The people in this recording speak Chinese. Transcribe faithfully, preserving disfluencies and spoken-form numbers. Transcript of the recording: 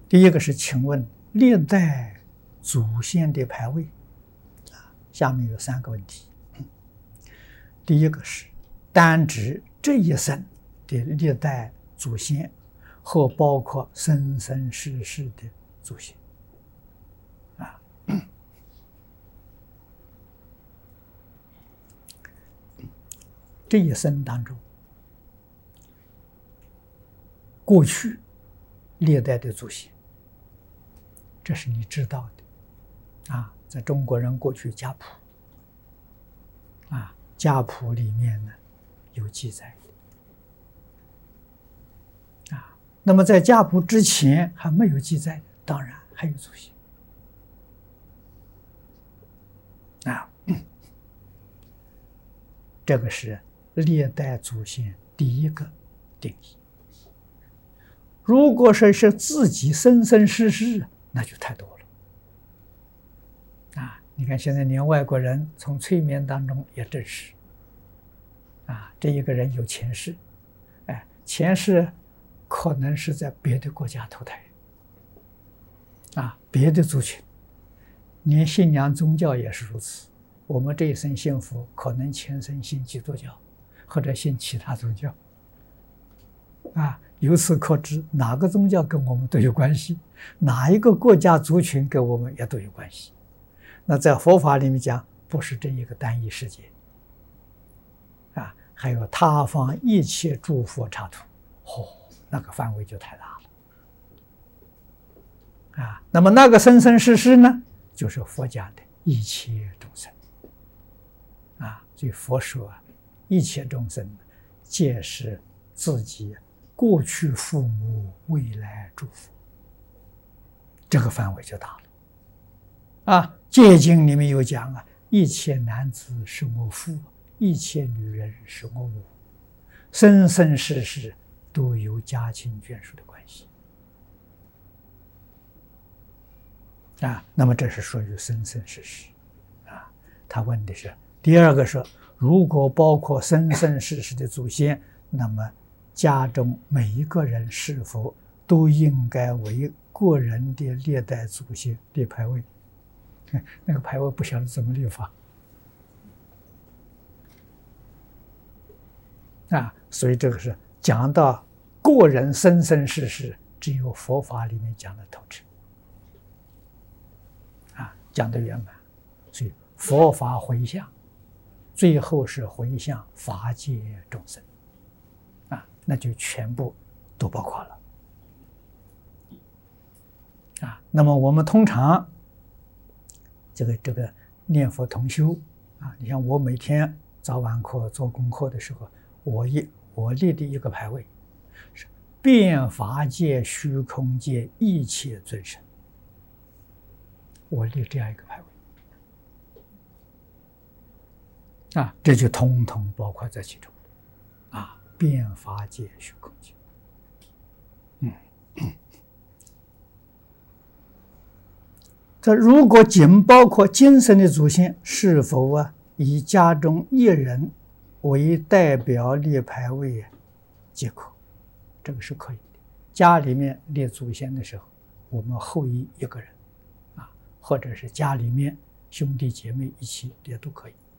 第一个是，请问历代祖先的牌位啊，下面有三个问题。第一个是单指这一生的历代祖先，或包括生生世世的祖先啊。这一生当中，过去历代的祖先，这是你知道的啊。在中国人过去家谱啊，家谱里面呢有记载的啊。那么在家谱之前还没有记载的，当然还有祖先啊。这个是历代祖先第一个定义。如果说是自己生生世世，那就太多了啊！你看现在连外国人从催眠当中也证实啊，这一个人有前世，哎，前世可能是在别的国家投胎啊，别的族群，连信仰宗教也是如此。我们这一生幸福，可能前生信基督教，或者信其他宗教啊。由此可知，哪个宗教跟我们都有关系，哪一个国家族群跟我们也都有关系。那在佛法里面讲，不是这一个单一世界啊，还有他方一切诸佛刹土，哦，那个范围就太大了啊。那么那个生生世世呢，就是佛讲的一切众生啊。所以佛说，一切众生皆是自己过去父母，未来诸佛，这个范围就大了啊。戒经里面有讲啊，一切男子是我父，一切女人是我母，生生世世都有家亲眷属的关系啊。那么这是属于生生世世啊。他问的是第二个是，如果包括生生世世的祖先，那么家中每一个人是否都应该为个人的历代祖先立牌位？那个牌位不晓得怎么立法啊。所以这个是讲到个人生生世世，只有佛法里面讲的透彻啊，讲的圆满。所以佛法回向，最后是回向法界众生啊，那就全部都包括了啊。那么我们通常这个这个念佛同修啊，你像我每天早晚课做功课的时候，我一我立的一个牌位是遍法界虚空界一切尊神，我立这样一个牌位啊，这就统统包括在其中啊。遍法界虚空界，嗯，这如果仅包括今生的祖先，是否啊以家中一人为代表立牌位即可？这个是可以的。家里面立祖先的时候，我们后裔一个人啊，或者是家里面兄弟姐妹一起立都可以。